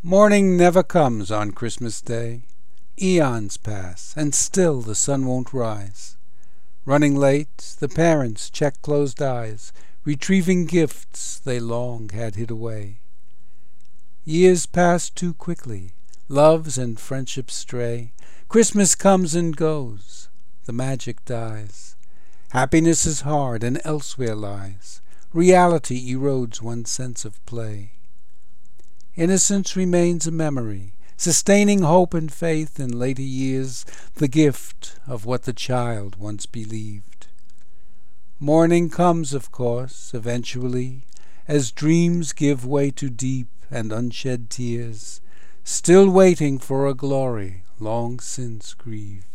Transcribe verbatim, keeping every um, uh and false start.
Morning never comes on Christmas Day. Eons pass, and still the sun won't rise. Running late, the parents check closed eyes, retrieving gifts they long had hid away. Years pass too quickly, loves and friendships stray. Christmas comes and goes, the magic dies. Happiness is hard and elsewhere lies. Reality erodes one's sense of play. Innocence remains a memory, sustaining hope and faith in later years, the gift of what the child once believed. Morning comes, of course, eventually, as dreams give way to deep and unshed tears, still waiting for a glory long since grieved.